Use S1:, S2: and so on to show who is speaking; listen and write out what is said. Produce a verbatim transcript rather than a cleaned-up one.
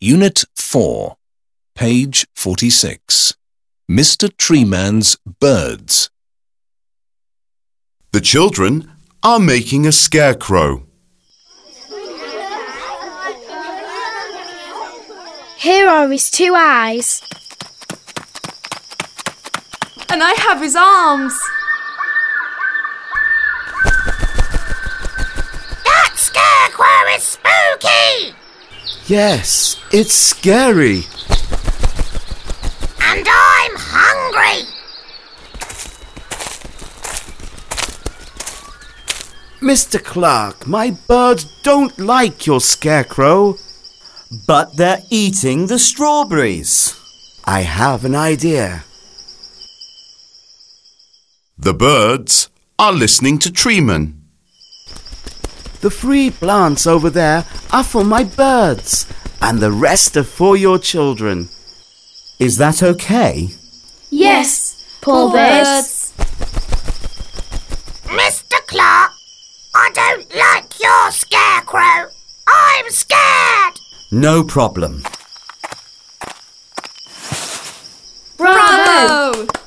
S1: Unit four, page forty-six. Mister Treeman's birds.
S2: The children are making a scarecrow.
S3: Here are his two eyes.
S4: And I have his arms.
S5: That scarecrow is spooky!
S6: Yes, it's scary.
S5: And I'm hungry.
S6: Mister Clark, my birds don't like your scarecrow.
S7: But they're eating the strawberries.
S6: I have an idea.
S2: The birds are listening to Treeman.
S6: The three plants over there are for my birds, and the rest are for your children.
S7: Is that okay?
S3: Yes, poor birds.
S5: Mister Clark, I don't like your scarecrow. I'm scared.
S7: No problem.
S4: Bravo!